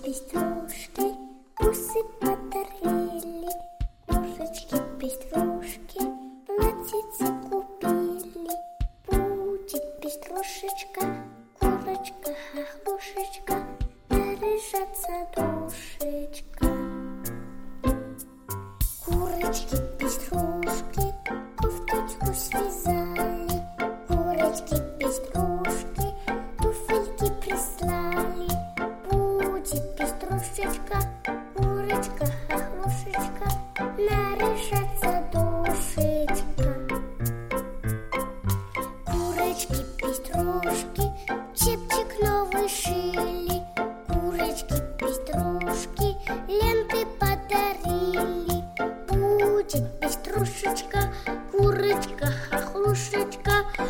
пеструшки, бусы подарили, кошечки пеструшки, платьице купили. Будет пеструшечка, курочка, хохлушечка, наряжаться душечка. Курочки пеструшки кофточку связали, курочки пеструшки туфельки прислали. Будет пеструшечка, курочка, хохлушечка, наряжаться душечка. Курочки пеструшки чепчик новый шили, курочки пеструшки ленты подарили. Будет пеструшечка, курочка, хохлушечка,